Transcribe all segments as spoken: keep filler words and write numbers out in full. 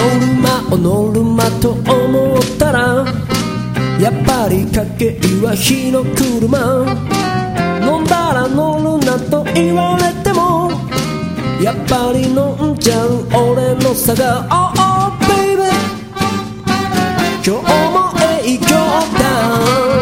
ノルマをノルマと思ったらやっぱり家計は火の車。飲んだら乗るなと言われてもやっぱり飲んじゃう俺の差が Oh oh baby 今日も営業だ。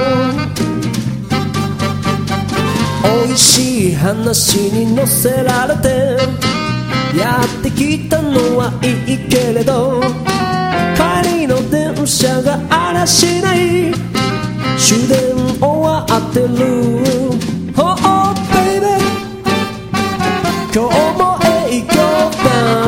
美味しい話に乗せられてやってきたのはいいけれど帰りの電車があらしない終電終わってる。 Oh oh baby 今日も営業だ。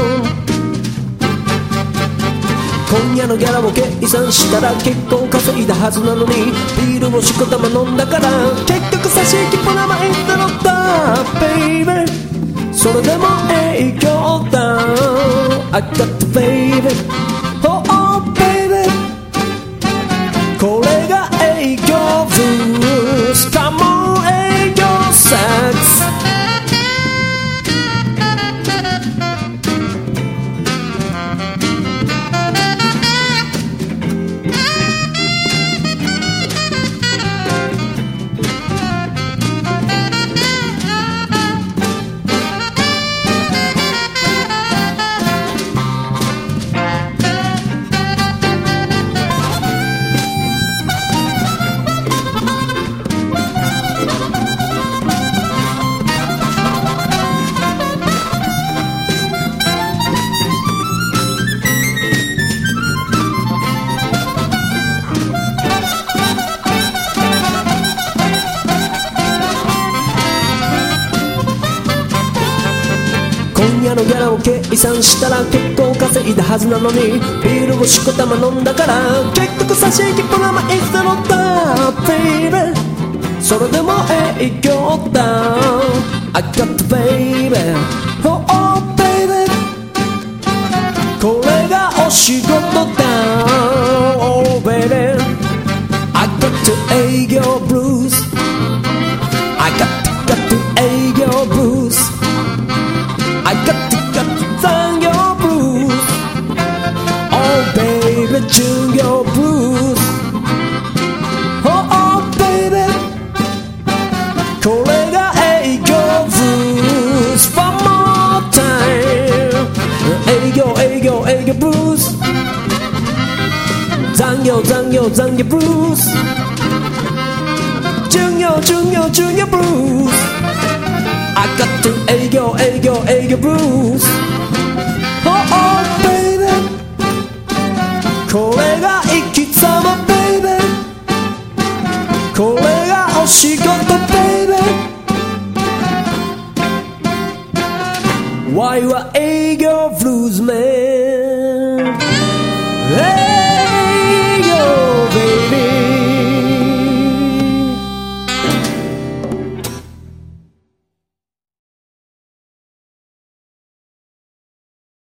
今夜のギャラを計算したら結構稼いだはずなのにビールをしこたま飲んだから結局差し引きも名前だろった baby。 それでも営業だ I got to baby Oh oh baby これが営業ブルース Come on 営業セックス。今夜のギャラを計算したら結構稼いだはずなのにビールをしこたま飲んだから結局差し引きプラマイゼロだ baby。 それでも営業だ I got to baby Oh oh baby これがお仕事だ Oh baby I got to 営業ブルース I got to got to 営業ブルースI got to got to 残業ブルース Oh baby 巡業ブルース Oh oh baby これが営業ブルース One more time 営業営業営業ブルース残業残業残業ブルース巡業巡業巡業ブルースI got to 営業営業営業ブルース Oh oh baby これが生き様 baby これがお仕事 baby Why は営業ブルース man